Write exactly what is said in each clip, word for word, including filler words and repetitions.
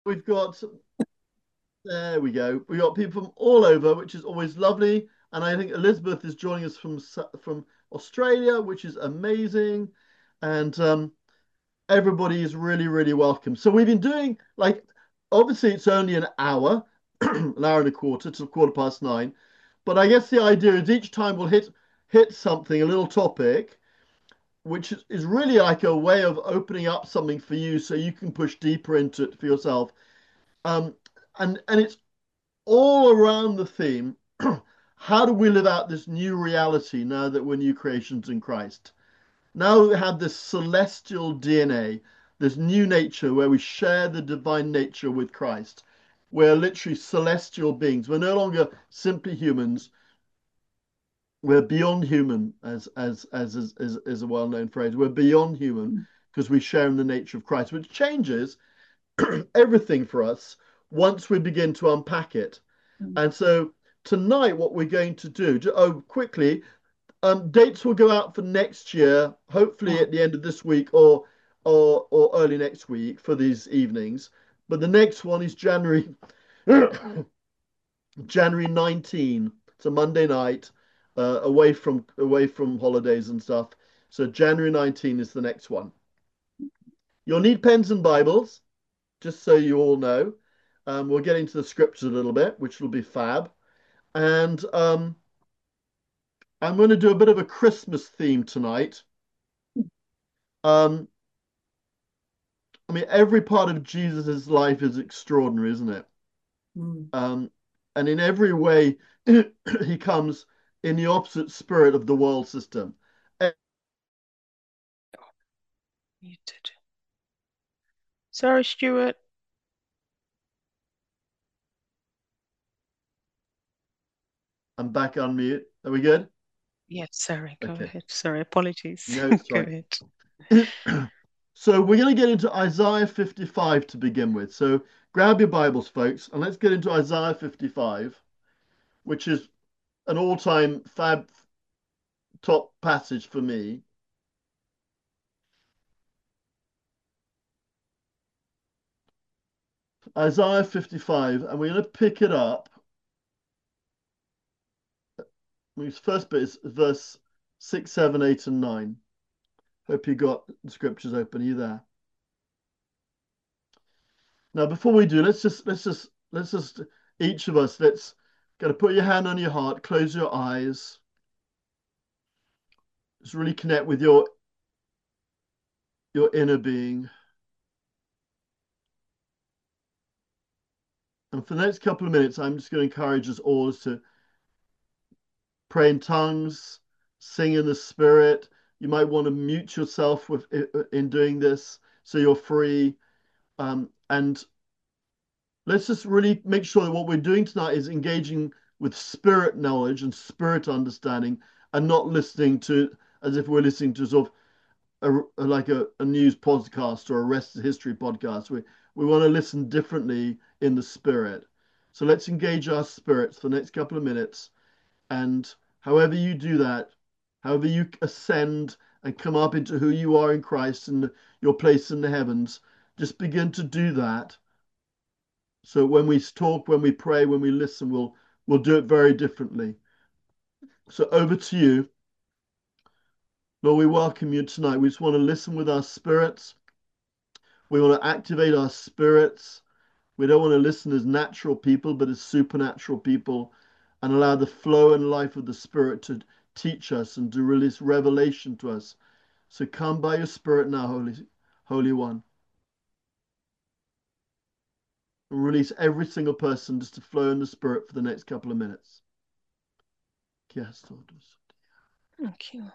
We've got, there we go. We got people from all over, which is always lovely. And I think Elizabeth is joining us from from Australia, which is amazing. And um, everybody is really, really welcome. So we've been doing like, obviously it's only an hour, an hour and a quarter to quarter past nine. But I guess the idea is each time we'll hit hit something, a little topic, which is, is really like a way of opening up something for you so you can push deeper into it for yourself. Um, and and it's all around the theme, how do we live out this new reality now that we're new creations in Christ? Now we have this celestial D N A, this new nature where we share the divine nature with Christ. We're literally celestial beings. We're no longer simply humans. We're beyond human, as as as is, is, is a well-known phrase. We're beyond human because we share in the nature of Christ, which changes everything for us once we begin to unpack it. Mm. And so tonight, what we're going to do, oh, quickly, um, dates will go out for next year, hopefully Oh, at the end of this week or or or early next week for these evenings. But the next one is January January nineteenth. It's a Monday night, uh, away from away from holidays and stuff. So January nineteenth is the next one. You'll need pens and Bibles, just so you all know. Um, we'll get into the scriptures a little bit, which will be fab. And um, I'm going to do a bit of a Christmas theme tonight. Um, I mean, every part of Jesus's life is extraordinary, isn't it? mm. Um, and in every way, he comes in the opposite spirit of the world system. Muted. Sorry, Stuart. I'm back on mute. Are we good? Yes, sorry, go Okay. ahead. Sorry, apologies. No, it's Go right. ahead. So we're going to get into Isaiah fifty-five to begin with. So grab your Bibles, folks, and let's get into Isaiah fifty-five, which is an all-time fab top passage for me. Isaiah fifty-five, and we're going to pick it up. The first bit is verse six, seven, eight, and nine. Hope you got the scriptures open. Are you there? Now, before we do, let's just let's just let's just each of us let's got to put your hand on your heart, close your eyes, just really connect with your your inner being. And for the next couple of minutes, I'm just going to encourage us all to pray in tongues, sing in the spirit. You might want to mute yourself with in doing this so you're free. Um, and let's just really make sure that what we're doing tonight is engaging with spirit knowledge and spirit understanding and not listening to as if we're listening to sort of a, like a, a news podcast or a rest history podcast. We we want to listen differently in the spirit. So let's engage our spirits for the next couple of minutes. And however you do that, however you ascend and come up into who you are in Christ and your place in the heavens, just begin to do that. So when we talk, when we pray, when we listen, we'll we'll do it very differently. So over to you. Lord, we welcome you tonight. We just want to listen with our spirits. We want to activate our spirits. We don't want to listen as natural people, but as supernatural people, and allow the flow and life of the Spirit to teach us and to release revelation to us. So come by your Spirit now, Holy, Holy One, and release every single person just to flow in the Spirit for the next couple of minutes. Yes, Lord. Thank you, Lord.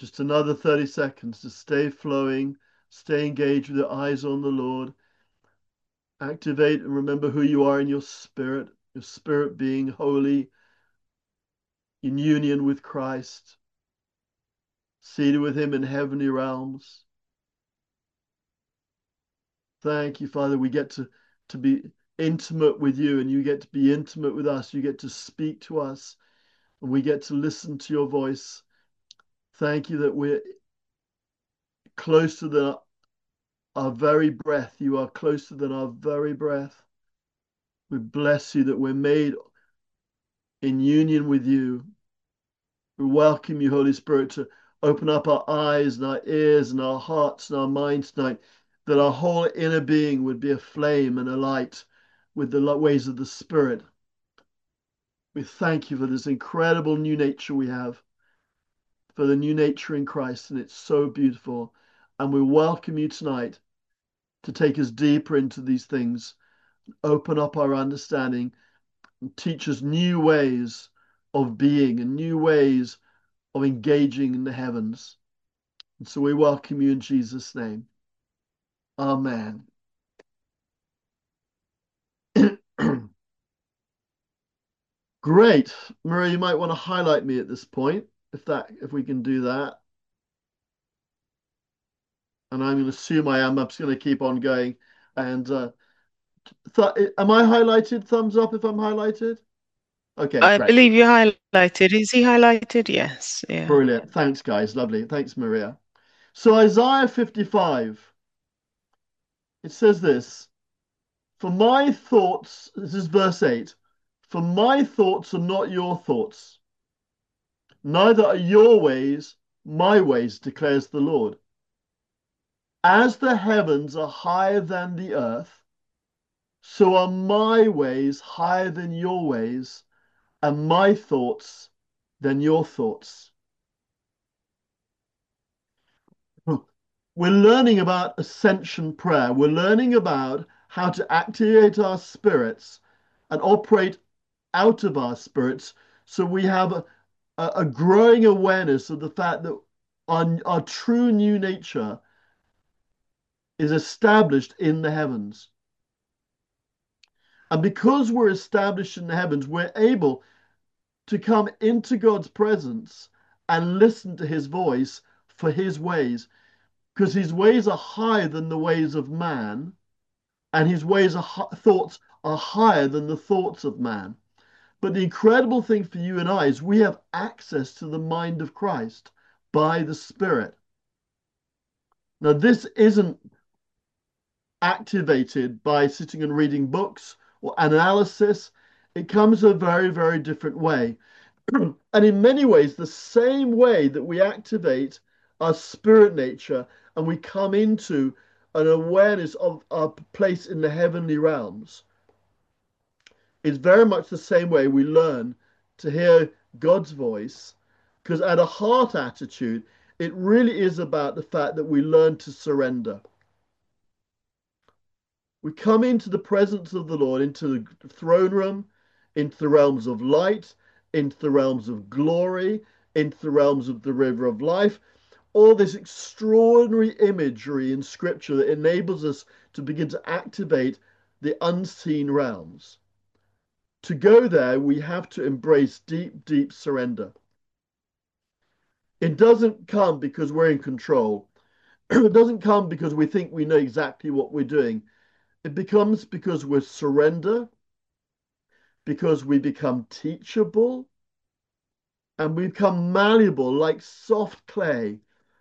Just another thirty seconds to stay flowing, stay engaged with your eyes on the Lord. Activate and remember who you are in your spirit, your spirit being holy, in union with Christ, seated with him in heavenly realms. Thank you, Father. We get to, to be intimate with you, and you get to be intimate with us. You get to speak to us, and we get to listen to your voice. Thank you that we're closer than our very breath. You are closer than our very breath. We bless you that we're made in union with you. We welcome you, Holy Spirit, to open up our eyes and our ears and our hearts and our minds tonight, that our whole inner being would be aflame and alight with the ways of the Spirit. We thank you for this incredible new nature we have, for the new nature in Christ, and it's so beautiful. And we welcome you tonight to take us deeper into these things, open up our understanding, and teach us new ways of being and new ways of engaging in the heavens. And so we welcome you in Jesus' name. Amen. Great. Maria, you might want to highlight me at this point, if that if we can do that. And I'm going to assume I am. I'm just going to keep on going. And uh, th am I highlighted? Thumbs up if I'm highlighted. Okay, I great. believe you highlighted. Is he highlighted? Yes. Yeah. Brilliant. Thanks, guys. Lovely. Thanks, Maria. So Isaiah fifty-five, it says this, for my thoughts, this is verse eight, for my thoughts are not your thoughts, neither are your ways my ways, declares the Lord. As the heavens are higher than the earth, so are my ways higher than your ways, and my thoughts than your thoughts. We're learning about ascension prayer. We're learning about how to activate our spirits and operate out of our spirits, so we have a, a growing awareness of the fact that our, our true new nature is established in the heavens. And because we're established in the heavens, we're able to come into God's presence and listen to his voice for his ways, because his ways are higher than the ways of man, and his ways are thoughts are higher than the thoughts of man. But the incredible thing for you and I is we have access to the mind of Christ by the Spirit. Now, this isn't activated by sitting and reading books or analysis. It comes a very, very different way. And in many ways, the same way that we activate our spirit nature and we come into an awareness of our place in the heavenly realms, is very much the same way we learn to hear God's voice. Because at a heart attitude, it really is about the fact that we learn to surrender. We come into the presence of the Lord, into the throne room, into the realms of light, into the realms of glory, into the realms of the river of life. All this extraordinary imagery in scripture that enables us to begin to activate the unseen realms. To go there, we have to embrace deep, deep surrender. It doesn't come because we're in control. It doesn't come because we think we know exactly what we're doing. It becomes because we surrender, because we become teachable, and we become malleable like soft clay.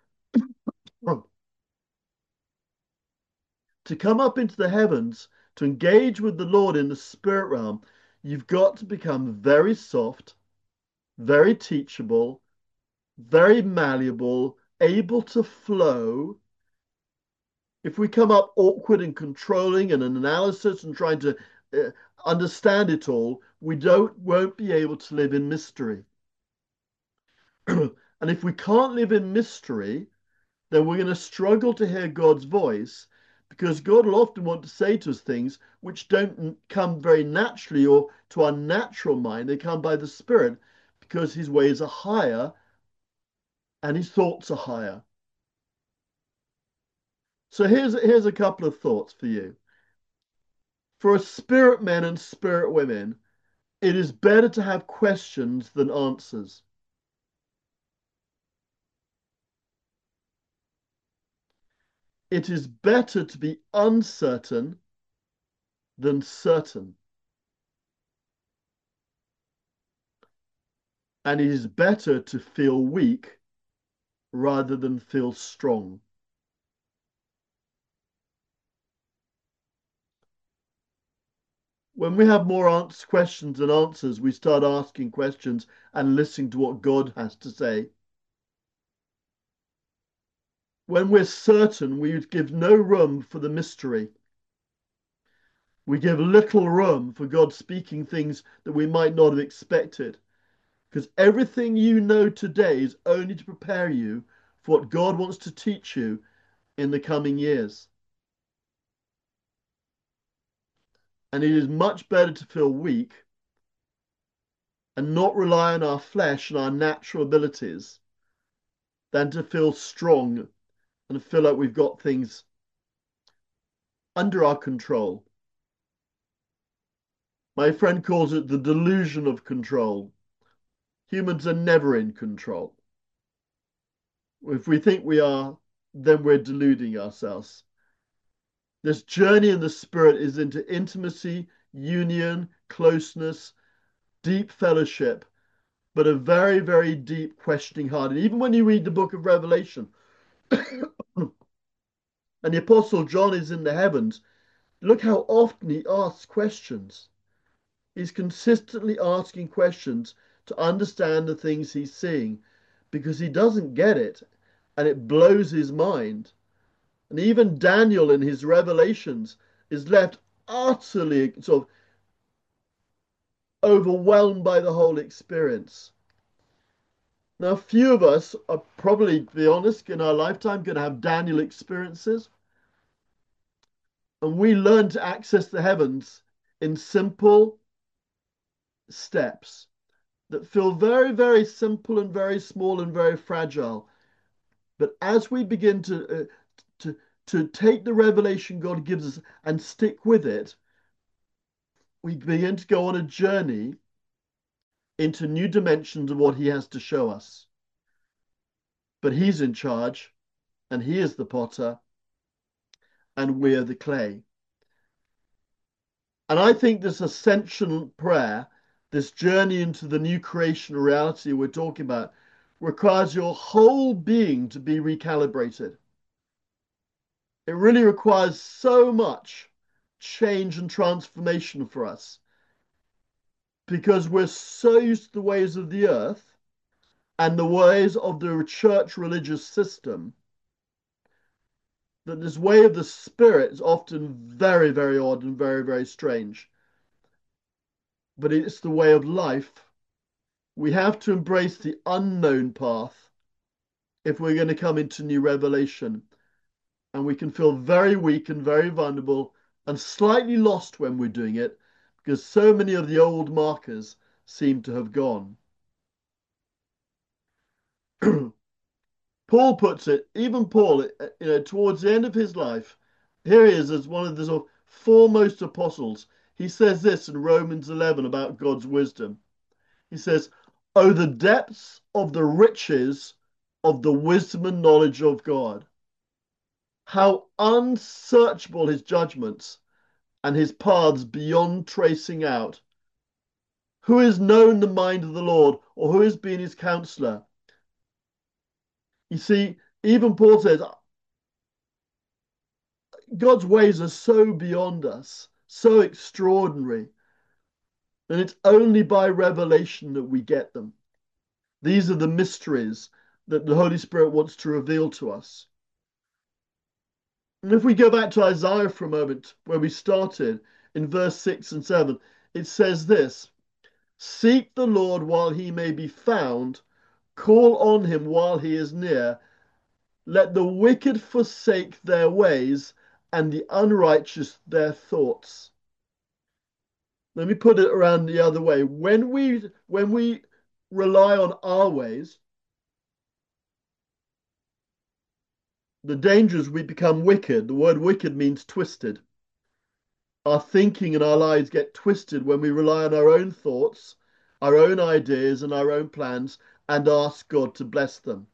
To come up into the heavens, to engage with the Lord in the spirit realm, you've got to become very soft, very teachable, very malleable, able to flow. If we come up awkward and controlling and an analysis and trying to uh, understand it all, we don't won't be able to live in mystery. And if we can't live in mystery, then we're going to struggle to hear God's voice, because God will often want to say to us things which don't come very naturally or to our natural mind. They come by the Spirit, because his ways are higher and his thoughts are higher. So here's, here's a couple of thoughts for you. For spirit men and spirit women, it is better to have questions than answers. It is better to be uncertain than certain. And it is better to feel weak rather than feel strong. When we have more questions than answers, we start asking questions and listening to what God has to say. When we're certain, we give no room for the mystery. We give little room for God speaking things that we might not have expected. Because everything you know today is only to prepare you for what God wants to teach you in the coming years. And it is much better to feel weak and not rely on our flesh and our natural abilities than to feel strong and feel like we've got things under our control. My friend calls it the delusion of control. Humans are never in control. If we think we are, then we're deluding ourselves. This journey in the spirit is into intimacy, union, closeness, deep fellowship, but a very, very deep questioning heart. And even when you read the book of Revelation, and the Apostle John is in the heavens, look how often he asks questions. He's consistently asking questions to understand the things he's seeing because he doesn't get it and it blows his mind. And even Daniel in his revelations is left utterly sort of overwhelmed by the whole experience. Now, few of us are probably, to be honest, in our lifetime going to have Daniel experiences. And we learn to access the heavens in simple steps that feel very, very simple and very small and very fragile. But as we begin to, uh, to, to take the revelation God gives us and stick with it, we begin to go on a journey into new dimensions of what he has to show us. But he's in charge, and he is the potter, and we're the clay. And I think this ascension prayer, this journey into the new creation reality we're talking about, requires your whole being to be recalibrated. It really requires so much change and transformation for us because we're so used to the ways of the earth and the ways of the church religious system that this way of the spirit is often very, very odd and very, very strange. But it's the way of life. We have to embrace the unknown path if we're going to come into new revelation. And we can feel very weak and very vulnerable and slightly lost when we're doing it because so many of the old markers seem to have gone. Paul puts it, even Paul, you know, towards the end of his life, here he is as one of the sort of foremost apostles. He says this in Romans eleven about God's wisdom. He says, "Oh, the depths of the riches of the wisdom and knowledge of God. How unsearchable his judgments and his paths beyond tracing out. Who has known the mind of the Lord, or who has been his counselor?" You see, even Paul says, God's ways are so beyond us, so extraordinary, and it's only by revelation that we get them. These are the mysteries that the Holy Spirit wants to reveal to us. And if we go back to Isaiah for a moment, where we started in verse six and seven, it says this: "Seek the Lord while he may be found, call on him while he is near. Let the wicked forsake their ways and the unrighteous their thoughts." Let me put it around the other way. When we when we rely on our ways, The danger is we become wicked. The word wicked means twisted. Our thinking and our lives get twisted when we rely on our own thoughts, our own ideas, and our own plans and ask God to bless them.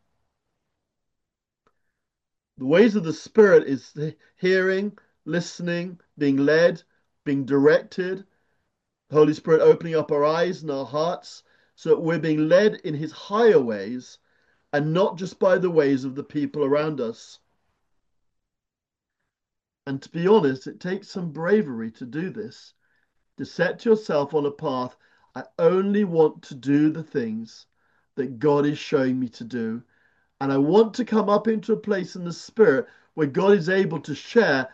The ways of the Spirit is hearing, listening, being led, being directed, the Holy Spirit opening up our eyes and our hearts so that we're being led in His higher ways and not just by the ways of the people around us. And to be honest, it takes some bravery to do this, to set yourself on a path. I only want to do the things that God is showing me to do. And I want to come up into a place in the Spirit where God is able to share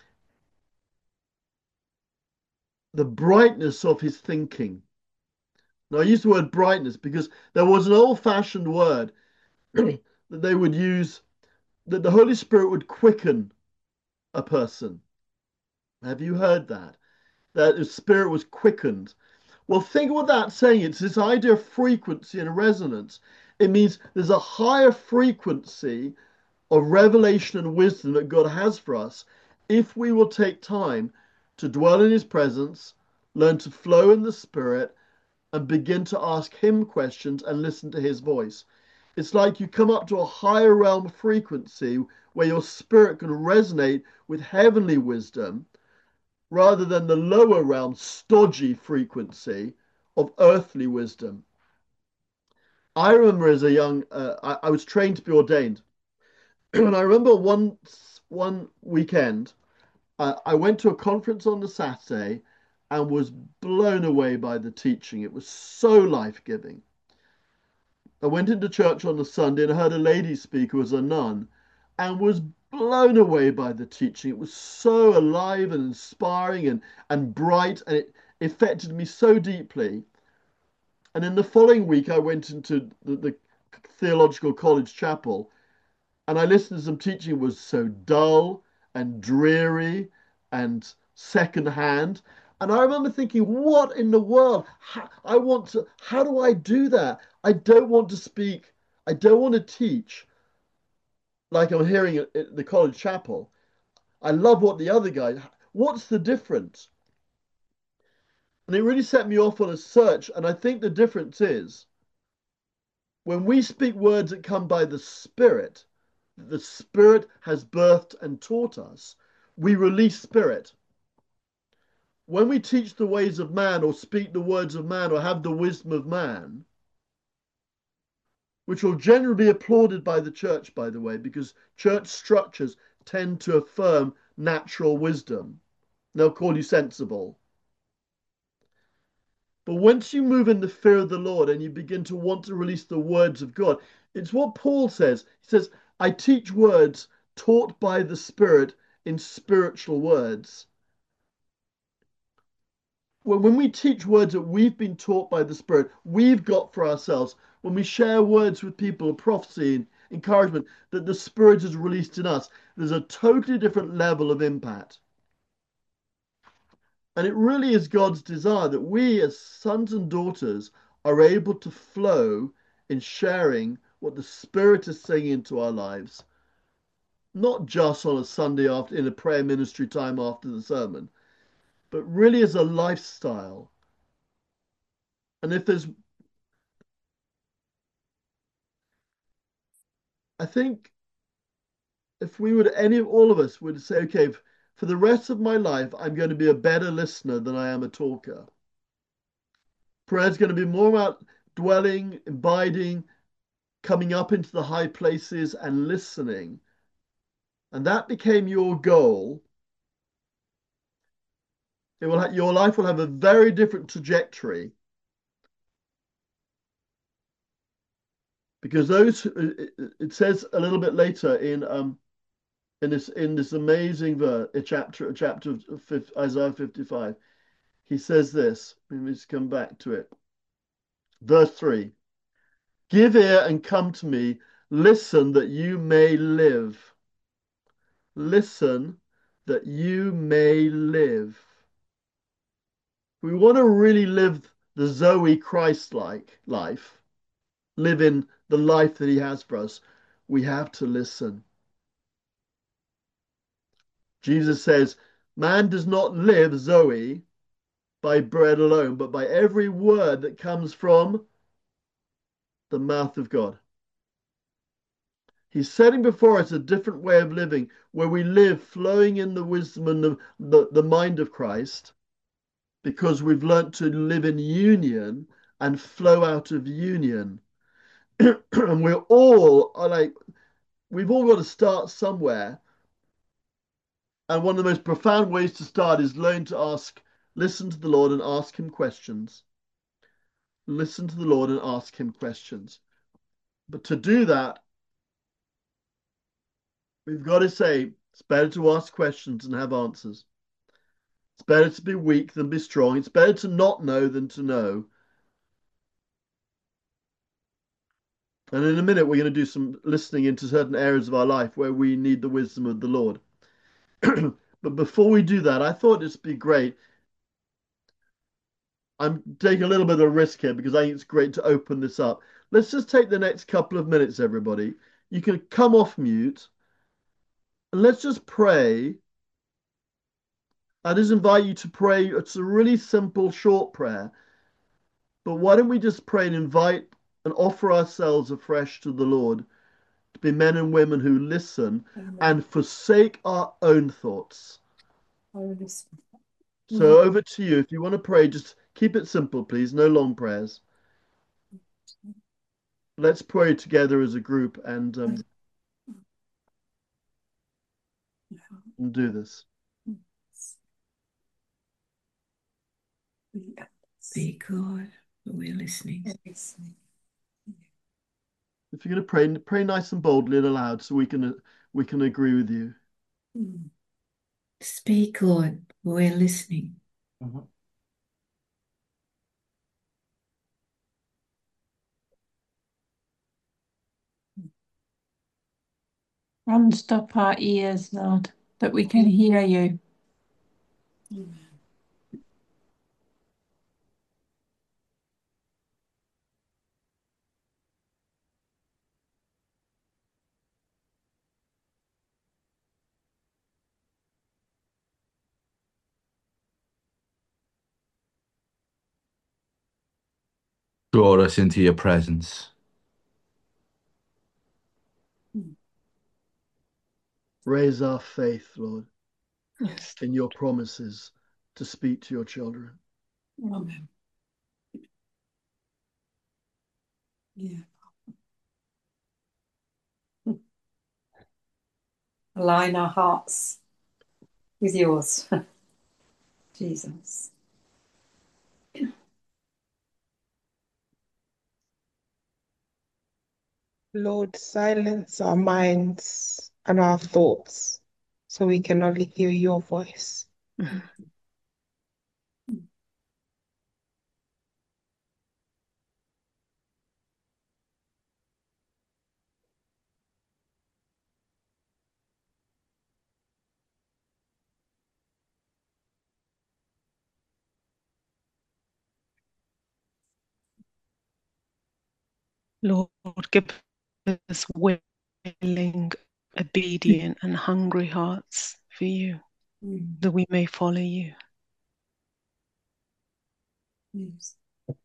the brightness of His thinking. Now, I use the word brightness because there was an old fashioned word that they would use, that the Holy Spirit would quicken a person. Have you heard that? That the Spirit was quickened. Well, think what that's saying. It's this idea of frequency and resonance. It means there's a higher frequency of revelation and wisdom that God has for us if we will take time to dwell in His presence, learn to flow in the Spirit, and begin to ask Him questions and listen to His voice. It's like you come up to a higher realm frequency where your spirit can resonate with heavenly wisdom rather than the lower realm, stodgy frequency of earthly wisdom. I remember as a young, uh, I, I was trained to be ordained. And I remember one, one weekend, uh, I went to a conference on the Saturday and was blown away by the teaching. It was so life-giving. I went into church on the Sunday and heard a lady speak who was a nun and was blown away by the teaching. It was so alive and inspiring and, and bright, and it affected me so deeply. And in the following week, I went into the, the theological college chapel and I listened to some teaching. It was so dull and dreary and secondhand. And I remember thinking, what in the world? How, I want to, how do I do that? I don't want to speak. I don't want to teach like I'm hearing at, at the college chapel. I love what the other guy, what's the difference? And it really set me off on a search. And I think the difference is when we speak words that come by the Spirit, the Spirit has birthed and taught us, we release spirit. When we teach the ways of man or speak the words of man or have the wisdom of man, which will generally be applauded by the church, by the way, because church structures tend to affirm natural wisdom. They'll call you sensible. But once you move in the fear of the Lord and you begin to want to release the words of God, it's what Paul says. He says, I teach words taught by the Spirit in spiritual words. When we teach words that we've been taught by the Spirit, we've got for ourselves, when we share words with people, prophecy and encouragement that the Spirit has released in us, there's a totally different level of impact. And it really is God's desire that we, as sons and daughters, are able to flow in sharing what the Spirit is saying into our lives, not just on a Sunday after in a prayer ministry time after the sermon, but really as a lifestyle. And if there's, I think, if we would, any of all of us would say, okay, for the rest of my life, I'm going to be a better listener than I am a talker. Prayer is going to be more about dwelling, abiding, coming up into the high places and listening. And that became your goal. It will your life will have a very different trajectory because those it, it says a little bit later in um in this in this amazing verse, a chapter a chapter of Isaiah fifty-five. He says this. Let me just come back to it. Verse three. Give ear and come to me. Listen that you may live. Listen that you may live. We want to really live the Zoe Christ-like life, live in the life that He has for us. We have to listen. Jesus says, man does not live, Zoe, by bread alone, but by every word that comes from the mouth of God. He's setting before us a different way of living where we live flowing in the wisdom and the, the, the mind of Christ because we've learnt to live in union and flow out of union. And we're all like, we've all got to start somewhere. And one of the most profound ways to start is learn to ask, listen to the Lord and ask him questions. Listen to the Lord and ask him questions. But to do that, we've got to say it's better to ask questions and have answers. It's better to be weak than be strong. It's better to not know than to know. And in a minute, we're going to do some listening into certain areas of our life where we need the wisdom of the Lord. But before we do that, I thought it'd be great. I'm taking a little bit of a risk here because I think it's great to open this up. Let's just take the next couple of minutes, everybody. You can come off mute and let's just pray. I just invite you to pray. It's a really simple, short prayer. But why don't we just pray and invite and offer ourselves afresh to the Lord to be men and women who listen Amen. And forsake our own thoughts. So over to you. If you want to pray, just keep it simple, please. No long prayers. Let's pray together as a group and, um, and do this. Speak, God, we're listening. If you're going to pray, pray nice and boldly and aloud so we can we can agree with you. Speak, Lord, we're listening. Uh-huh. Unstop our ears, Lord, that we can hear you. Amen. Draw us into your presence. Raise our faith, Lord, Yes. in your promises to speak to your children. Amen. Yeah. Align our hearts with yours, Jesus. Lord, silence our minds and our thoughts so we can only hear your voice. Lord, give us willing, obedient, and hungry hearts for you, Mm. that we may follow you. Yes.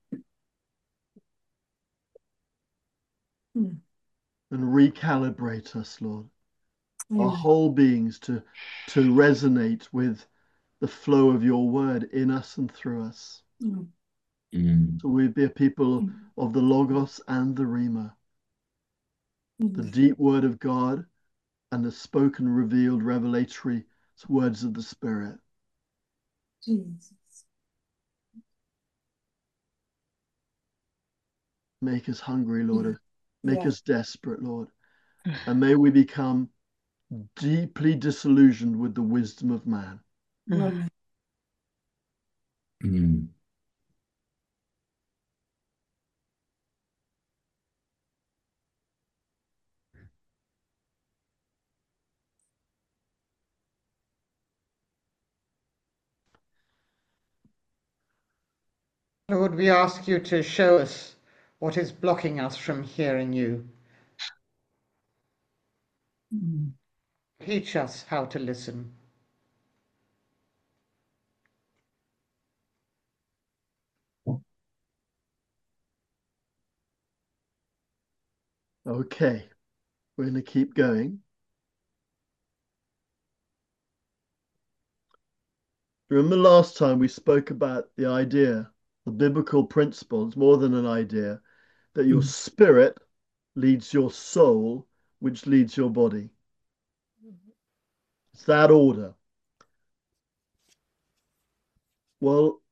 And recalibrate us, Lord, Amen. our whole beings to, to resonate with the flow of your word in us and through us. Mm. Mm. So we be a people Mm. of the Logos and the Rhema, Mm. the deep word of God and the spoken, revealed, revelatory words of the Spirit. Jesus. Make us hungry, Lord. Yeah. Make Yeah. us desperate, Lord. And may we become deeply disillusioned with the wisdom of man. Amen. Mm. Lord, we ask you to show us what is blocking us from hearing you. Mm. Teach us how to listen. Okay, we're going to keep going. Remember last time we spoke about the idea, the biblical principle, it's more than an idea, that your spirit leads your soul, which leads your body. It's that order. Well,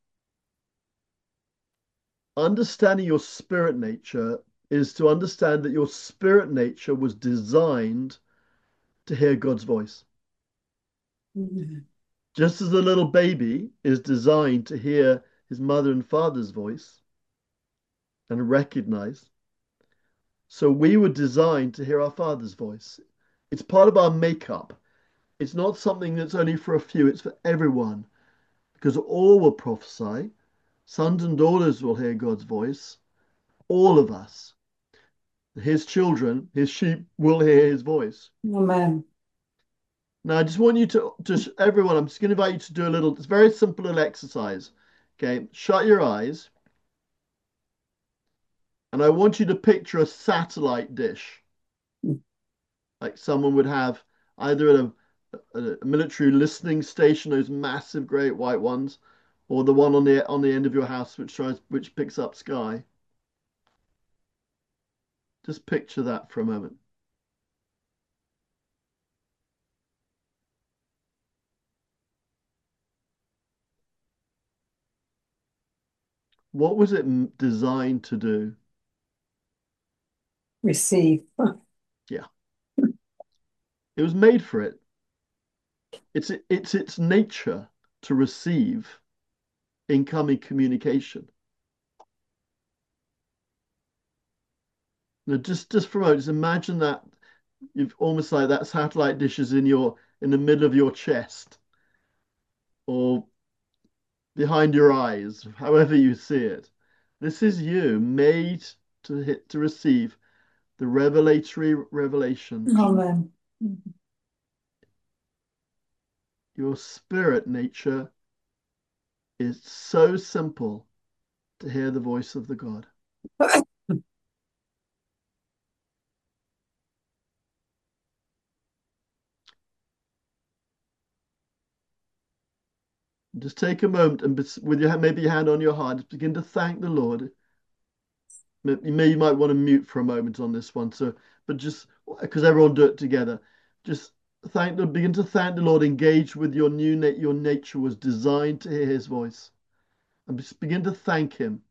understanding your spirit nature is to understand that your spirit nature was designed to hear God's voice. Mhm. Just as a little baby is designed to hear his mother and father's voice and recognize, so we were designed to hear our father's voice. It's part of our makeup. It's not something that's only for a few, it's for everyone, because all will prophesy. Sons and daughters will hear God's voice. All of us, his children, his sheep, will hear his voice. Amen. Now, I just want you to, to everyone, I'm just going to invite you to do a little, it's a very simple little exercise. Okay, shut your eyes. And I want you to picture a satellite dish, like someone would have either at a, a military listening station, those massive great white ones, or the one on the on the end of your house which tries which picks up sky. Just picture that for a moment. What was it designed to do? Receive. Yeah, it was made for it. It's it's its nature to receive incoming communication. Now, just just for a moment, just imagine that you've almost like that satellite dish is in your in the middle of your chest or behind your eyes, however you see it. This is you made to hit to receive the revelatory revelation. Amen. Your spirit nature is so simple to hear the voice of the God. Just take a moment and with your maybe your hand on your heart, just begin to thank the Lord. You may you might want to mute for a moment on this one, so but just because everyone do it together, just thank the begin to thank the Lord. Engage with your new nat your nature was designed to hear His voice, and just begin to thank Him.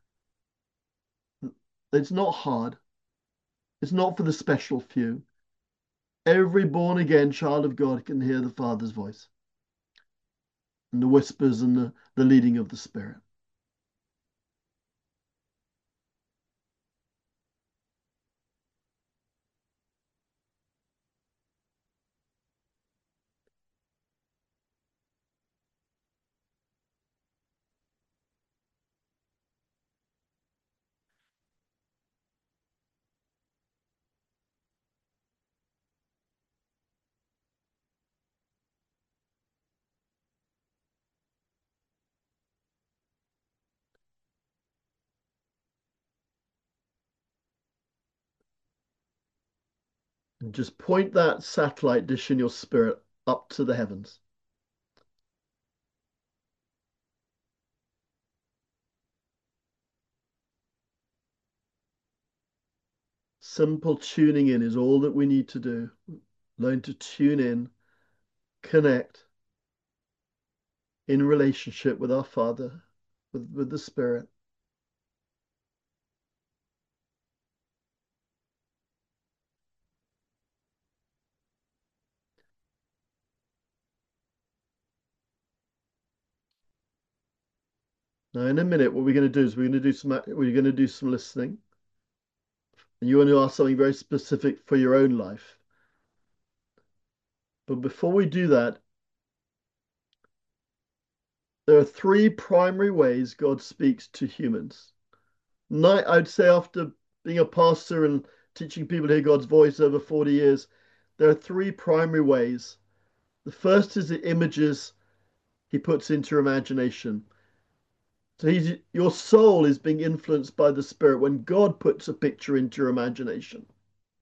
It's not hard. It's not for the special few. Every born again child of God can hear the Father's voice and the whispers and the, the leading of the Spirit. And just point that satellite dish in your spirit up to the heavens. Simple tuning in is all that we need to do. Learn to tune in, connect in relationship with our Father, with, with the Spirit. Now, in a minute, what we're going to do is we're going to do some we're going to do some listening, and you want to ask something very specific for your own life. But before we do that, there are three primary ways God speaks to humans. Night, I'd say, after being a pastor and teaching people to hear God's voice over forty years, there are three primary ways. The first is the images He puts into your imagination. So he's, your soul is being influenced by the Spirit when God puts a picture into your imagination.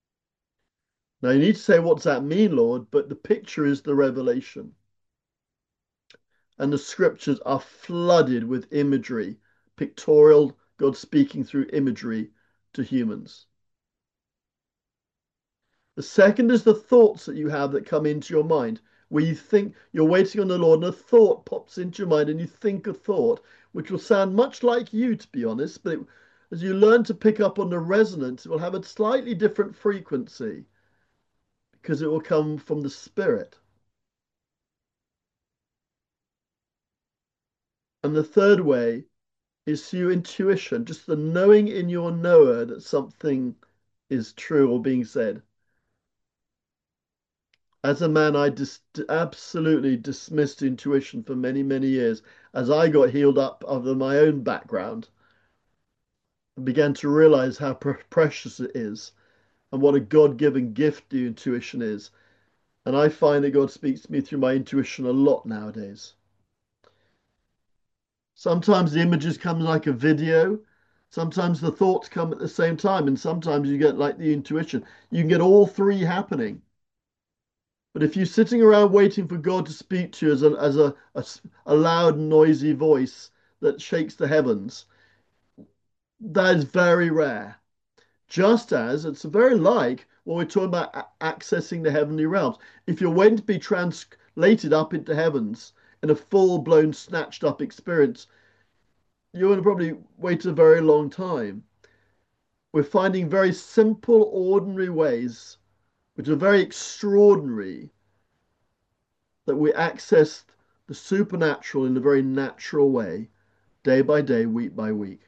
Now you need to say, what does that mean, Lord? But the picture is the revelation. And the scriptures are flooded with imagery, pictorial, God speaking through imagery to humans. The second is the thoughts that you have that come into your mind, where you think you're waiting on the Lord and a thought pops into your mind and you think a thought, which will sound much like you, to be honest, but it, as you learn to pick up on the resonance, it will have a slightly different frequency because it will come from the Spirit. And the third way is through intuition, just the knowing in your knower that something is true or being said. As a man, I dis absolutely dismissed intuition for many, many years as I got healed up of my own background and began to realize how pre precious it is and what a God-given gift the intuition is. And I find that God speaks to me through my intuition a lot nowadays. Sometimes the images come like a video. Sometimes the thoughts come at the same time. And sometimes you get like the intuition. You can get all three happening. But if you're sitting around waiting for God to speak to you as a, as a, a, a loud, noisy voice that shakes the heavens, that is very rare. Just as it's very like when we're talking about accessing the heavenly realms. If you're waiting to be translated up into heavens in a full-blown, snatched-up experience, you're going to probably wait a very long time. We're finding very simple, ordinary ways, which are very extraordinary, that we access the supernatural in a very natural way, day by day, week by week.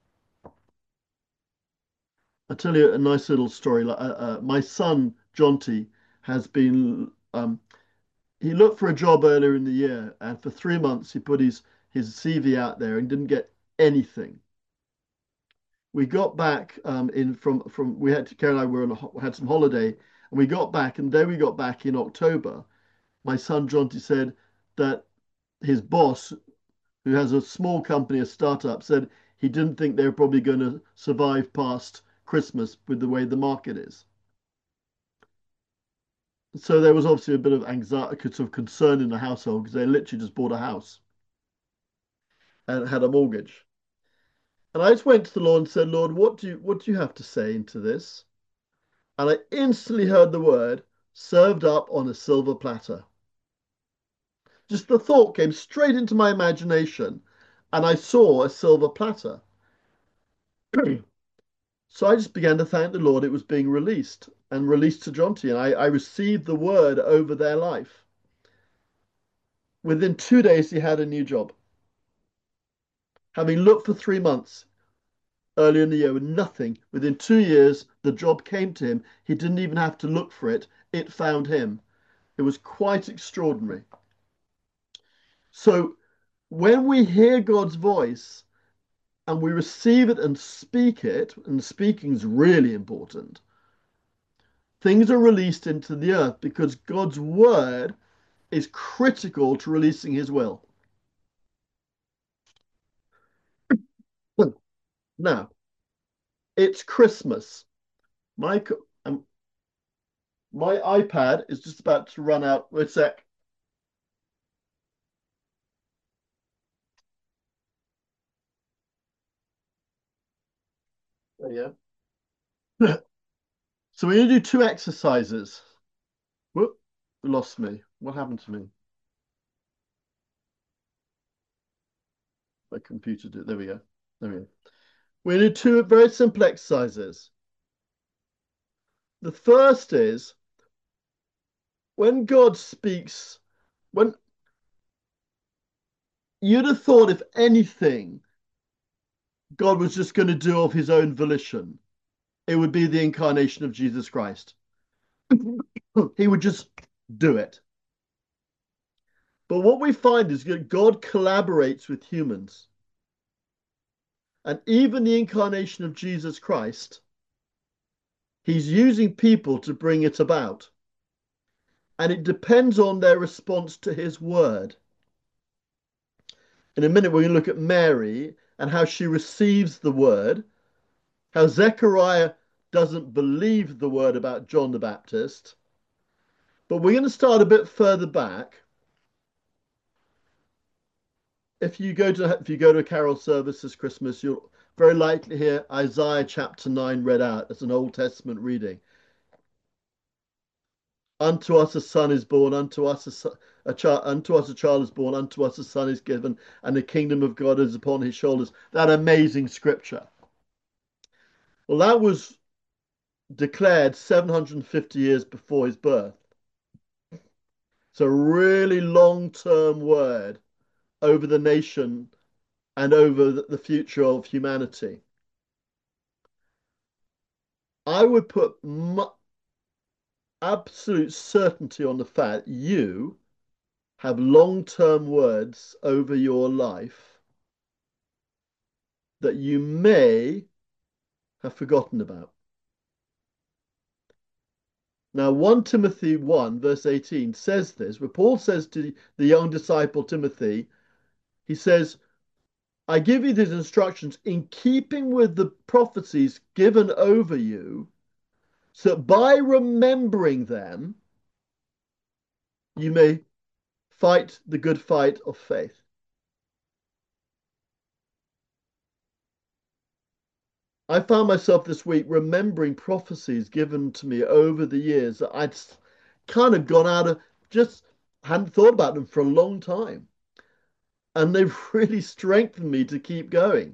I'll tell you a nice little story. Uh, uh, my son, Jonty, has been, um, he looked for a job earlier in the year, and for three months he put his, his C V out there and didn't get anything. We got back um, in from, from, we had to, Karen and I were on a, had some holiday, and we got back, and then we got back in October. My son, Jonty, said that his boss, who has a small company, a startup, said he didn't think they were probably going to survive past Christmas with the way the market is. So there was obviously a bit of anxiety, sort of concern in the household because they literally just bought a house and had a mortgage. And I just went to the Lord and said, Lord, what do you what do you have to say into this? And I instantly heard the word served up on a silver platter. Just the thought came straight into my imagination, and I saw a silver platter. So I just began to thank the Lord it was being released and released to Jonty, and I, I received the word over their life. Within two days, he had a new job. Having looked for three months earlier in the year with nothing, within two years, the job came to him. He didn't even have to look for it. It found him. It was quite extraordinary. So when we hear God's voice and we receive it and speak it, and speaking is really important, things are released into the earth because God's word is critical to releasing his will. Now, it's Christmas. My, um, my iPad is just about to run out. Wait a sec. There you go. So we're going to do two exercises. Whoop, lost me. What happened to me? My computer did. There we go. There we go. We're going to do two very simple exercises. The first is when God speaks, when you'd have thought, if anything, God was just going to do of his own volition, it would be the incarnation of Jesus Christ. He would just do it. But what we find is that God collaborates with humans. And even the incarnation of Jesus Christ, he's using people to bring it about. And it depends on their response to his word. In a minute, we're going to look at Mary and how she receives the word, how Zechariah doesn't believe the word about John the Baptist. But we're going to start a bit further back. If you go to if you go to a carol service this Christmas, you'll very likely hear Isaiah chapter nine read out as an Old Testament reading. Unto us a son is born, unto us a, a child, unto us a child is born, unto us a son is given, and the kingdom of God is upon his shoulders. That amazing scripture. Well, that was declared seven hundred fifty years before his birth. It's a really long-term word over the nation and over the future of humanity. I would put absolute certainty on the fact you have long-term words over your life that you may have forgotten about. Now, First Timothy one, verse eighteen says this, where Paul says to the young disciple Timothy, he says, I give you these instructions in keeping with the prophecies given over you, so that by remembering them, you may fight the good fight of faith. I found myself this week remembering prophecies given to me over the years that I'd kind of gone out of, just hadn't thought about them for a long time. And they've really strengthened me to keep going.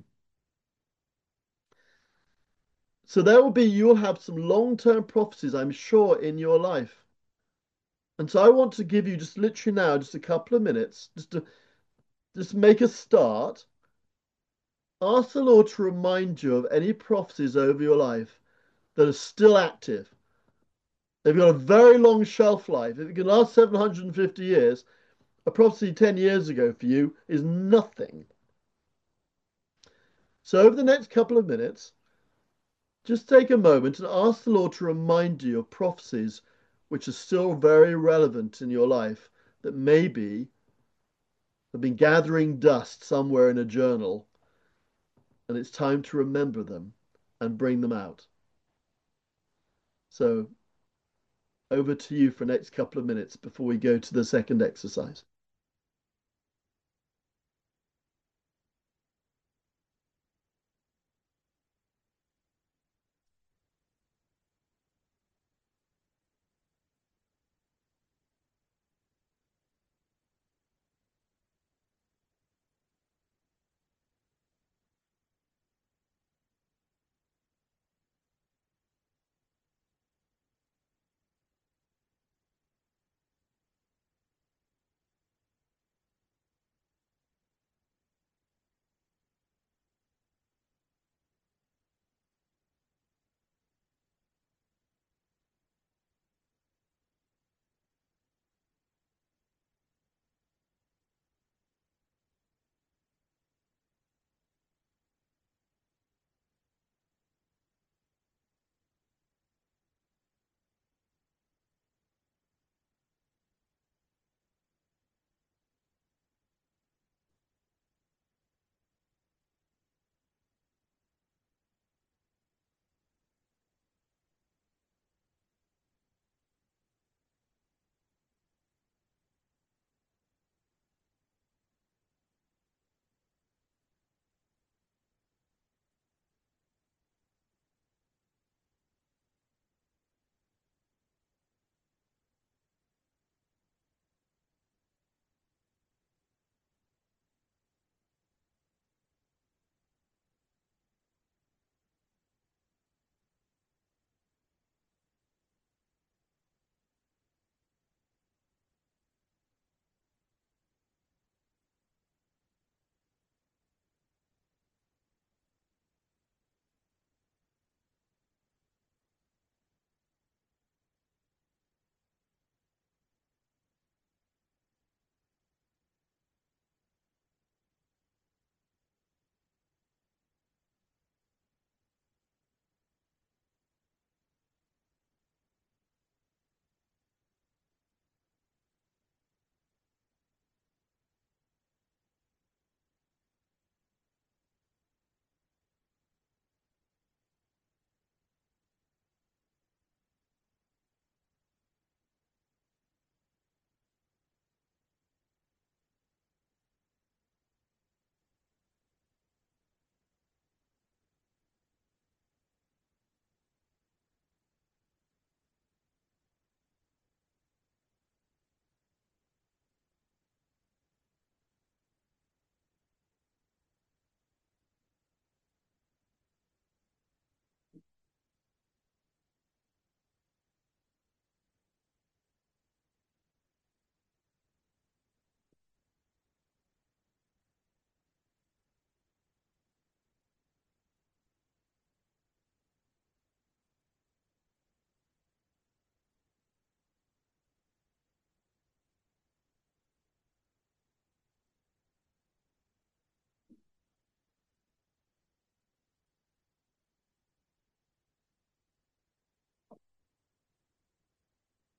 So there will be, you'll have some long-term prophecies, I'm sure, in your life. And so I want to give you just literally now, just a couple of minutes, just to just make a start. Ask the Lord to remind you of any prophecies over your life that are still active. They've got a very long shelf life. If it can last seven hundred fifty years, a prophecy ten years ago for you is nothing. So over the next couple of minutes, just take a moment and ask the Lord to remind you of prophecies which are still very relevant in your life that maybe have been gathering dust somewhere in a journal, and it's time to remember them and bring them out. So over to you for the next couple of minutes before we go to the second exercise.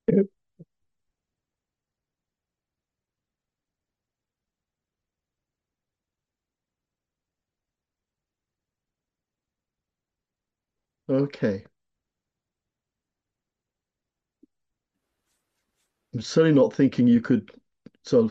Okay. I'm certainly not thinking you could sort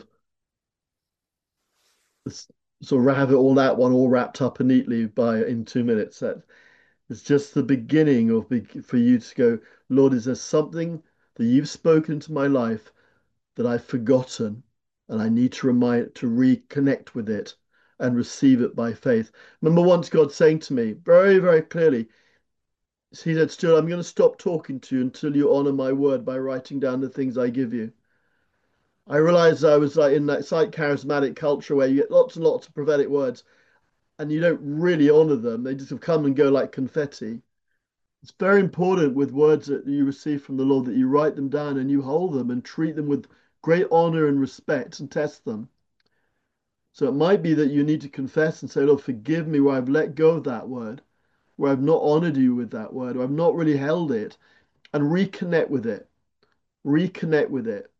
of sort of have it all that one all wrapped up and neatly by in two minutes. That it's just the beginning of big for you to go, Lord, is there something that you've spoken into my life that I've forgotten, and I need to remind to reconnect with it and receive it by faith. Remember once God saying to me very, very clearly, He said, Stuart, I'm going to stop talking to you until you honor my word by writing down the things I give you. I realized I was like in that slight charismatic culture where you get lots and lots of prophetic words and you don't really honor them. They just come and go like confetti. It's very important with words that you receive from the Lord that you write them down and you hold them and treat them with great honor and respect and test them. So it might be that you need to confess and say, Lord, forgive me where I've let go of that word, where I've not honored you with that word, where I've not really held it, and reconnect with it. Reconnect with it.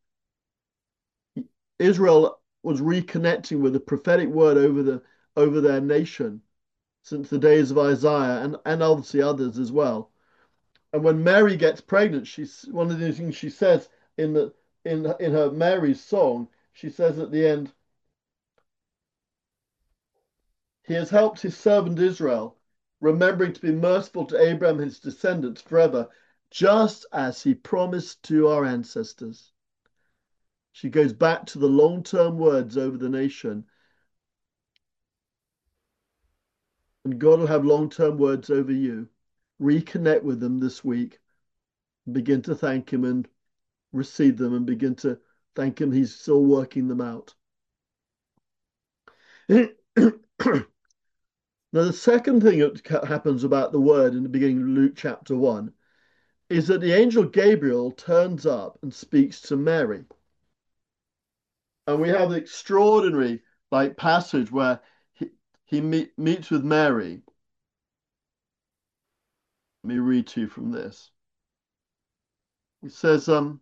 Israel was reconnecting with the prophetic word over the over their nation since the days of Isaiah and, and obviously others as well. And when Mary gets pregnant, she's one of the things she says in the in in her Mary's song, she says at the end, He has helped his servant Israel, remembering to be merciful to Abraham his descendants forever, just as he promised to our ancestors. She goes back to the long-term words over the nation. And God will have long-term words over you. Reconnect with them this week. Begin to thank him and receive them and begin to thank him he's still working them out. Now, the second thing that happens about the word in the beginning of Luke chapter one is that the angel Gabriel turns up and speaks to Mary. And we have an extraordinary like passage where he, he meet, meets with Mary. Let me read to you from this. He says, um,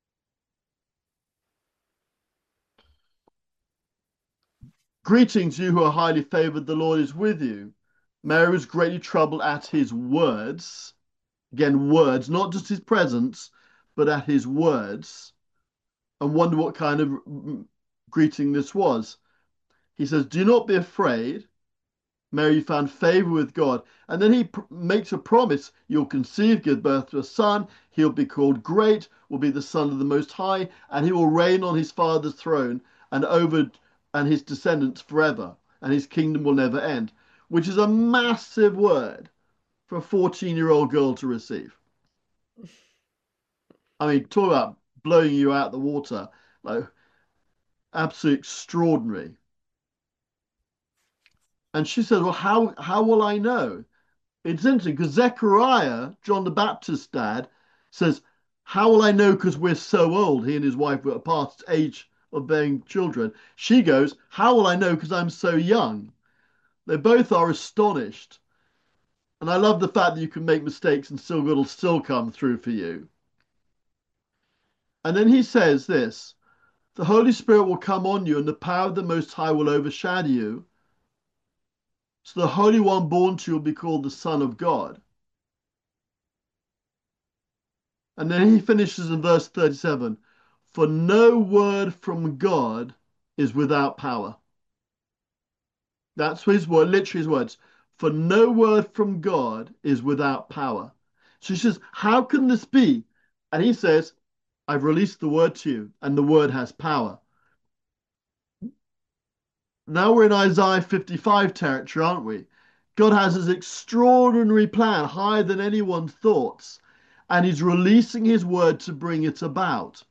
Greetings, you who are highly favored, the Lord is with you. Mary was greatly troubled at his words. Again, words, not just his presence, but at his words, and wondered what kind of greeting this was. He says, Do not be afraid. Mary found favor with God. And then he pr- makes a promise. You'll conceive, give birth to a son. He'll be called Great, will be the Son of the Most High, and he will reign on his father's throne and over and his descendants forever, and his kingdom will never end, which is a massive word for a fourteen-year-old girl to receive. I mean, talk about blowing you out the water, like absolutely extraordinary. And she says, well, how, how will I know? It's interesting because Zechariah, John the Baptist's dad, says, how will I know because we're so old? He and his wife were past age of bearing children. She goes, how will I know because I'm so young? They both are astonished. And I love the fact that you can make mistakes and still God will still come through for you. And then he says this, the Holy Spirit will come on you and the power of the Most High will overshadow you. So the Holy One born to you will be called the Son of God. And then he finishes in verse thirty-seven, for no word from God is without power. That's his word, literally his words. For no word from God is without power. So she says, how can this be? And he says, I've released the word to you, and the word has power. Now we're in Isaiah fifty-five territory, aren't we? God has this extraordinary plan, higher than anyone's thoughts, and he's releasing his word to bring it about.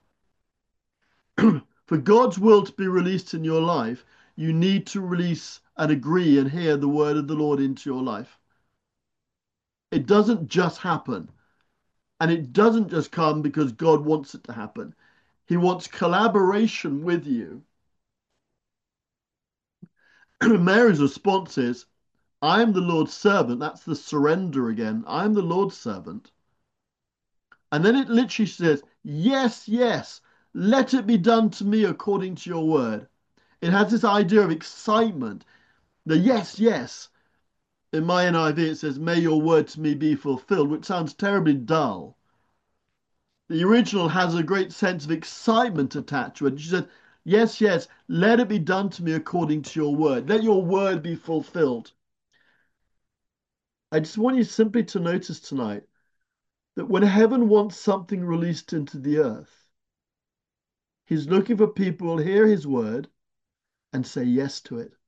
For God's will to be released in your life, you need to release and agree and hear the word of the Lord into your life. It doesn't just happen. And it doesn't just come because God wants it to happen. He wants collaboration with you. Mary's response is, I am the Lord's servant. That's the surrender again. I am the Lord's servant. And then it literally says, yes, yes, let it be done to me according to your word. It has this idea of excitement. The yes, yes. In my N I V, it says, may your word to me be fulfilled, which sounds terribly dull. The original has a great sense of excitement attached to it. She said, yes, yes, let it be done to me according to your word. Let your word be fulfilled. I just want you simply to notice tonight that when heaven wants something released into the earth, he's looking for people who will hear his word and say yes to it.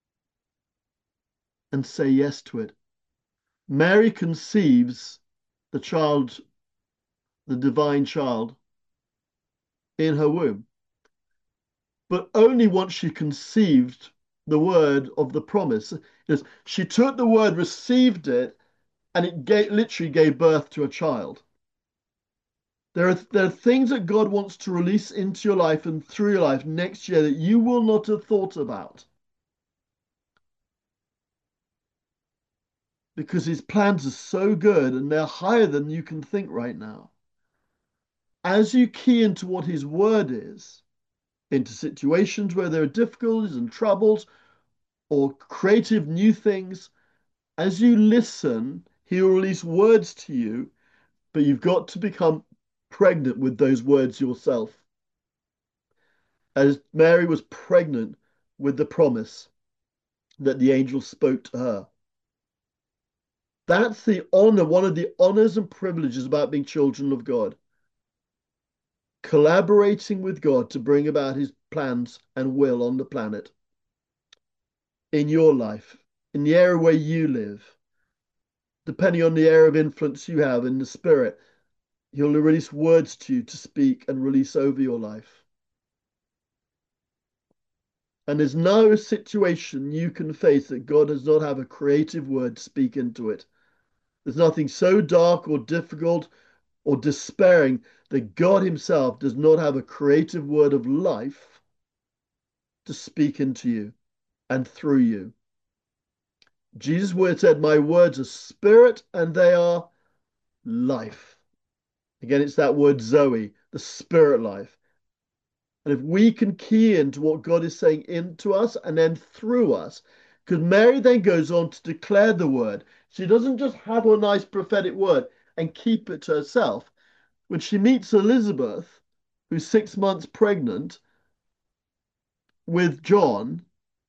And say yes to it. Mary conceives the child, the divine child, in her womb. But only once she conceived the word of the promise. Is she took the word, received it, and it gave, literally gave birth to a child. There are, there are things that God wants to release into your life and through your life next year that you will not have thought about. Because his plans are so good and they're higher than you can think right now. As you key into what his word is, into situations where there are difficulties and troubles or creative new things, as you listen, he will release words to you, but you've got to become pregnant with those words yourself. As Mary was pregnant with the promise that the angel spoke to her. That's the honor, one of the honors and privileges about being children of God. Collaborating with God to bring about his plans and will on the planet. In your life, in the area where you live, depending on the area of influence you have in the spirit, he'll release words to you to speak and release over your life. And there's no situation you can face that God does not have a creative word to speak into it. There's nothing so dark or difficult or despairing that God himself does not have a creative word of life to speak into you and through you. Jesus' word said, my words are spirit and they are life. Again, it's that word Zoe, the spirit life. And if we can key into what God is saying into us and then through us, because Mary then goes on to declare the word. She doesn't just have a nice prophetic word and keep it to herself. When she meets Elizabeth, who's six months pregnant with John,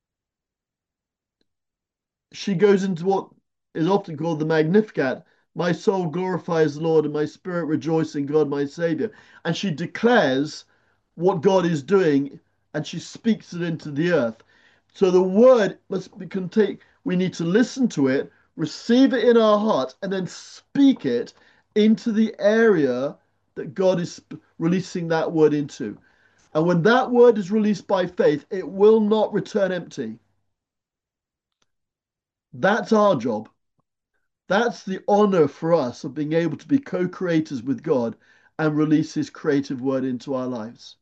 she goes into what is often called the Magnificat. My soul glorifies the Lord and my spirit rejoices in God, my Savior. And she declares what God is doing and she speaks it into the earth. So the word must be contain. We need to listen to it, receive it in our heart, and then speak it into the area that God is releasing that word into. And when that word is released by faith, it will not return empty. That's our job. That's the honor for us of being able to be co-creators with God and release his creative word into our lives.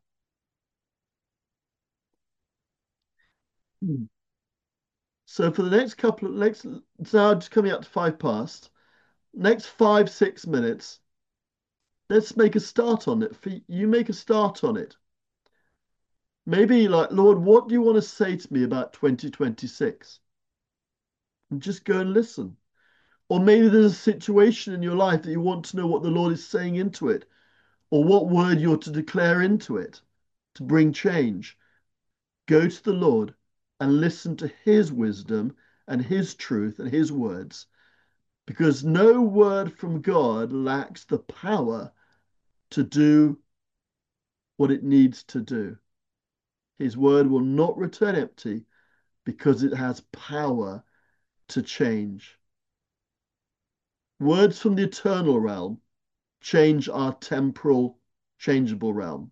So for the next couple of, next, it's now just coming up to five past, next five, six minutes, let's make a start on it. For you make a start on it. Maybe like, Lord, what do you want to say to me about twenty twenty-six? And just go and listen. Or maybe there's a situation in your life that you want to know what the Lord is saying into it, or what word you're to declare into it to bring change. Go to the Lord and listen to his wisdom and his truth and his words, because no word from God lacks the power to do what it needs to do. His word will not return empty because it has power to change. Words from the eternal realm change our temporal, changeable realm.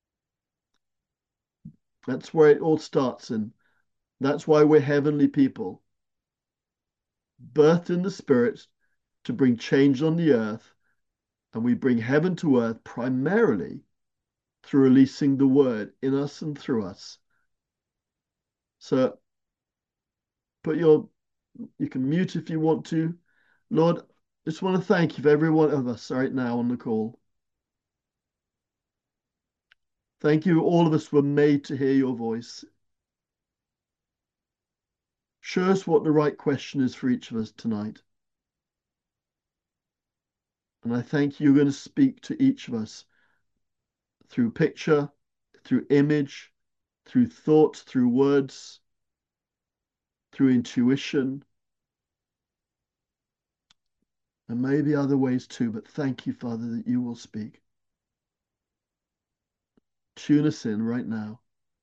That's where it all starts in. That's why we're heavenly people, birthed in the spirit to bring change on the earth, and we bring heaven to earth primarily through releasing the word in us and through us. So put your, you can mute if you want to. Lord, Just want to thank you for every one of us right now on the call. Thank you. All of us were made to hear your voice. Show us what the right question is for each of us tonight. And I thank you, you're going to speak to each of us through picture, through image, through thoughts, through words, through intuition, and maybe other ways too. But thank you, Father, that you will speak. Tune us in right now.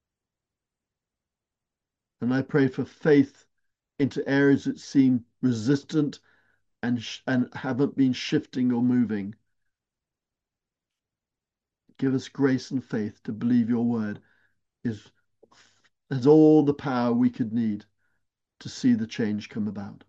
And I pray for faith into areas that seem resistant and, and haven't been shifting or moving. Give us grace and faith to believe your word is has all the power we could need to see the change come about.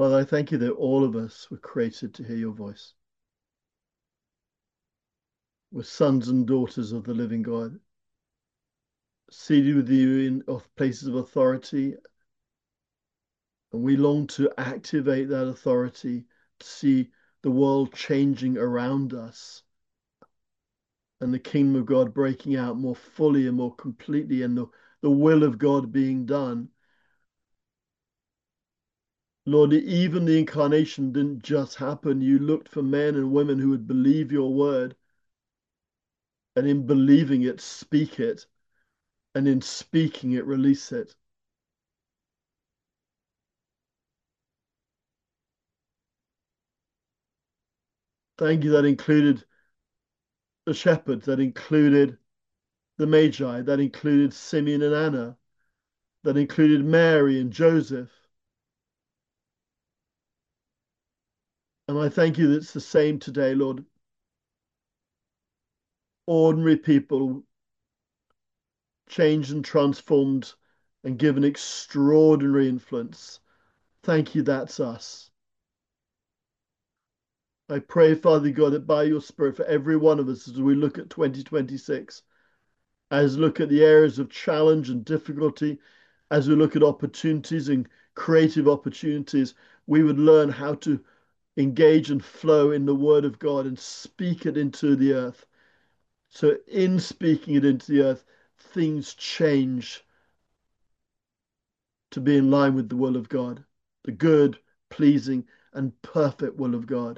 Father, I thank you that all of us were created to hear your voice. We're sons and daughters of the living God, seated with you in places of authority, and we long to activate that authority to see the world changing around us and the kingdom of God breaking out more fully and more completely, and the, the will of God being done. Lord, even the incarnation didn't just happen. You looked for men and women who would believe your word, and in believing it, speak it, and in speaking it, release it. Thank you. That included the shepherds, that included the Magi, that included Simeon and Anna, that included Mary and Joseph. And I thank you that it's the same today, Lord. Ordinary people changed and transformed and given extraordinary influence. Thank you, that's us. I pray, Father God, that by your Spirit for every one of us as we look at twenty twenty-six, as we look at the areas of challenge and difficulty, as we look at opportunities and creative opportunities, we would learn how to engage and flow in the word of God and speak it into the earth. So in speaking it into the earth, things change to be in line with the will of God, the good, pleasing, and perfect will of God.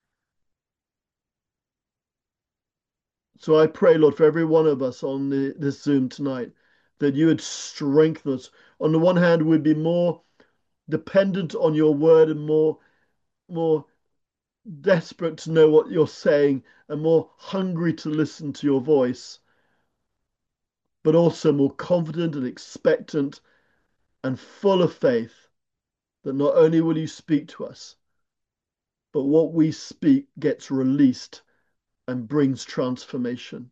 So I pray, Lord, for every one of us on the, this Zoom tonight, that you would strengthen us. On the one hand, we'd be more dependent on your word and more, more desperate to know what you're saying and more hungry to listen to your voice, but also more confident and expectant and full of faith that not only will you speak to us, but what we speak gets released and brings transformation.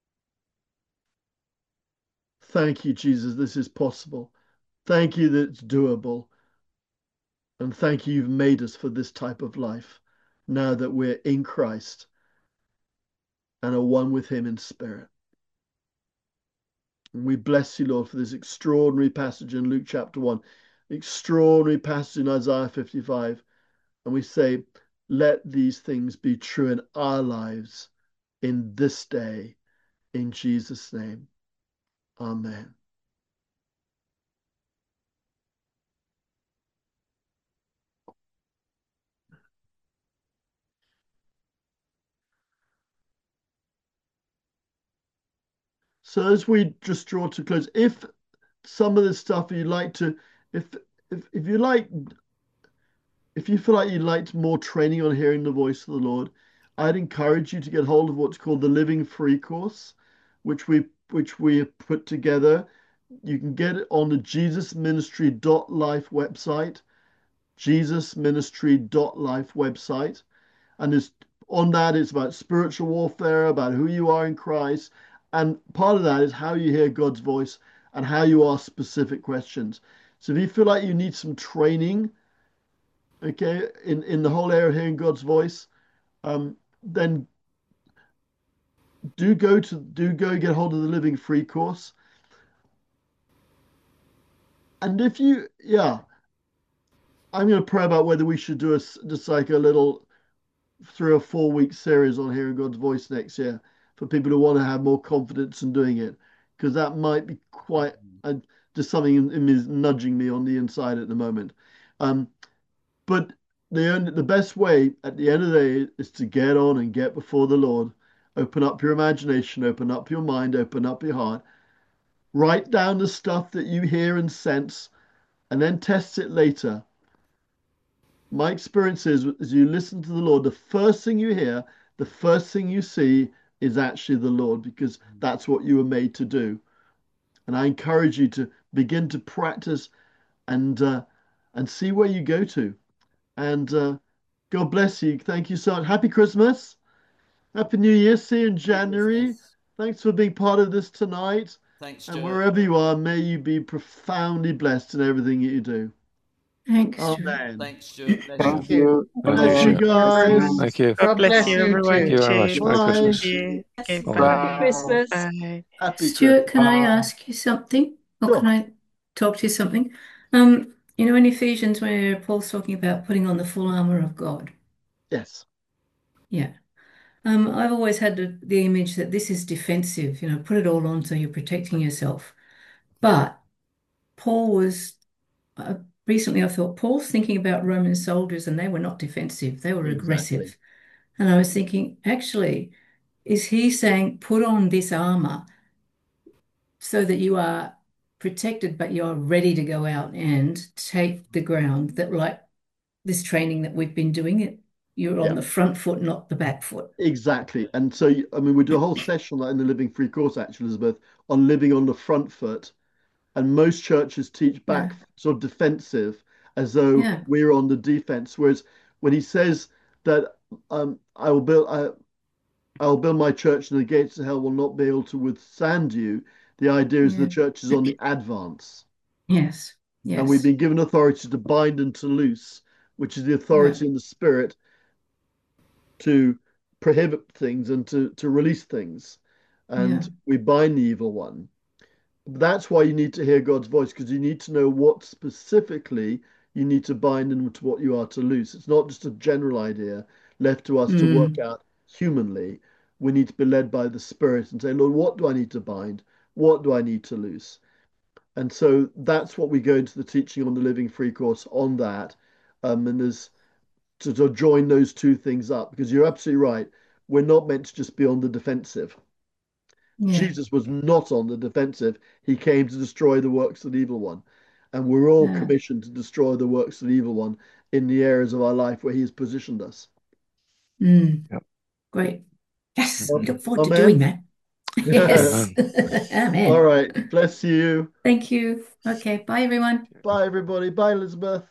Thank you, Jesus, this is possible. Thank you that it's doable. And thank you, you've made us for this type of life now that we're in Christ and are one with him in spirit. And we bless you, Lord, for this extraordinary passage in Luke chapter one, extraordinary passage in Isaiah fifty-five. And we say, let these things be true in our lives in this day, in Jesus' name. Amen. So as we just draw to close, if some of this stuff you'd like to, if if if you like, if you feel like you'd like more training on hearing the voice of the Lord, I'd encourage you to get hold of what's called the Living Free course, which we which we have put together. You can get it on the jesus ministry dot life website, jesus ministry dot life website. And it's, on that, it's about spiritual warfare, about who you are in Christ. And part of that is how you hear God's voice and how you ask specific questions. So if you feel like you need some training, okay, in, in the whole area of hearing God's voice, um, then do go to do go get hold of the Living Free course. And if you, yeah, I'm going to pray about whether we should do a just like a little three or four week series on hearing God's voice next year for people who want to have more confidence in doing it, because that might be quite uh, just something in, in me is nudging me on the inside at the moment. Um, but the only, the best way at the end of the day is to get on and get before the Lord. Open up your imagination, open up your mind, open up your heart. Write down the stuff that you hear and sense, and then test it later. My experience is as you listen to the Lord, the first thing you hear, the first thing you see is actually the Lord, because that's what you were made to do. And I encourage you to begin to practice and uh, and see where you go to. And uh, God bless you. Thank you so much. Happy Christmas. Happy New Year. See you in January. Christmas. Thanks for being part of this tonight. Thanks, And Stuart. wherever you are, may you be profoundly blessed in everything that you do. Thanks, Stuart. Amen. Thanks, Stuart. Bless Thank you. you. Bless you Thank you, guys. everyone. Thank you. God bless you, you everyone. Thank you too. very much. Cheers. Merry Bye. Christmas. Yeah. Okay, All bye. right. Happy Christmas. Bye. Happy Stuart, can I Christmas. ask you something? Or Sure. can I talk to you something? Um, you know, in Ephesians, where Paul's talking about putting on the full armor of God. Yes. Yeah. Um, I've always had the, the image that this is defensive, you know, put it all on so you're protecting yourself. But Paul was, uh, recently I thought, Paul's thinking about Roman soldiers and they were not defensive, they were Exactly. aggressive. And I was thinking, actually, is he saying put on this armor so that you are protected, but you're ready to go out and take the ground that, like this training that we've been doing, it, you're Yeah. on the front foot, not the back foot. Exactly. And so, you- I mean, we do a whole session on that in the Living Free course, actually, Elizabeth, on living on the front foot. And most churches teach back Yeah. sort of defensive, as though Yeah. we're on the defense. Whereas when he says that um, I will build, I, I will build my church, and the gates of hell will not be able to withstand you, the idea is the Yeah. church is on the advance, Yes. and we've Yes. been given authority to bind and to loose, which is the Yeah. authority in the spirit to prohibit things and to to release things, and Yeah. we bind the evil one. That's why you need to hear God's voice, because you need to know what specifically you need to bind and to what you are to loose. It's not just a general idea left to us to work Mm. out humanly. We need to be led by the Spirit and say, Lord, what do I need to bind? What do I need to loose? And so that's what we go into the teaching on the Living Free course on that. Um, and there's to, to join those two things up, because you're absolutely right. We're not meant to just be on the defensive. Yeah. Jesus was not on the defensive. He came to destroy the works of the evil one. And we're all Yeah. commissioned to destroy the works of the evil one in the areas of our life where he has positioned us. Mm. Yep. Great. Yes, we Mhm. look forward to Amen. doing that. Yes. Amen. All Amen. right. Bless you. Thank you. Okay. Bye, everyone. Bye, everybody. Bye, Elizabeth.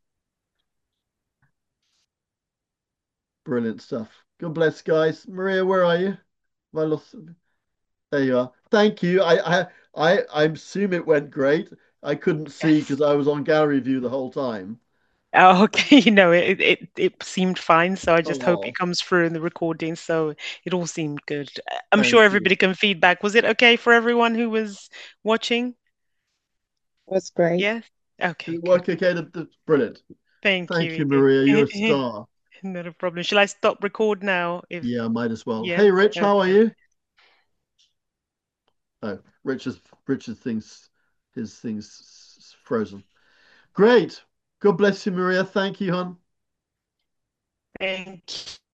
Brilliant stuff. God bless, guys. Maria, where are you? Have I lost? There you are. Thank you. I I I, I assume it went great. I couldn't see Yes. because I was on gallery view the whole time. Oh, okay. You know, it, it it seemed fine, so I just hope it Oh, comes through in the recording. So it all seemed good. I'm thank sure you. everybody can feedback. Was it okay for everyone who was watching? Was great. Yes. Did Okay, it good. work okay? The- the- Brilliant. Thank Thank you, you. Maria. You're a star. Not a problem. Shall I stop record now? If Yeah, might as well. yeah. Hey, Rich, how are Okay. you? Oh, Rich's Rich's things, his things frozen. Great. God bless you, Maria. Thank you, hon. Thank